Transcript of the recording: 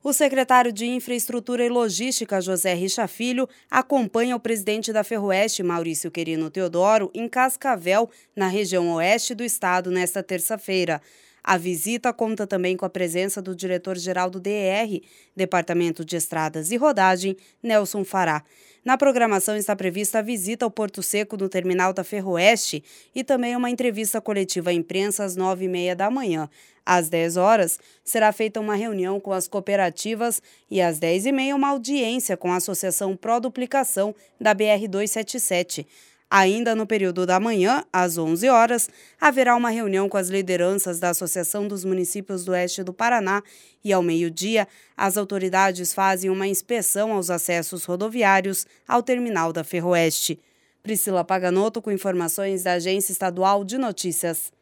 O secretário de Infraestrutura e Logística, José Richa Filho, acompanha o presidente da Ferroeste, Maurício Querino Teodoro, em Cascavel, na região oeste do estado, nesta terça-feira. A visita conta também com a presença do diretor-geral do DER, Departamento de Estradas e Rodagem, Nelson Fará. Na programação está prevista a visita ao Porto Seco no terminal da Ferroeste e também uma entrevista coletiva à imprensa às 9h30 da manhã. Às 10 horas, será feita uma reunião com as cooperativas e às 10h30 uma audiência com a Associação Pró-Duplicação da BR-277. Ainda no período da manhã, às 11 horas, haverá uma reunião com as lideranças da Associação dos Municípios do Oeste do Paraná e, ao meio-dia, as autoridades fazem uma inspeção aos acessos rodoviários ao terminal da Ferroeste. Priscila Paganotto com informações da Agência Estadual de Notícias.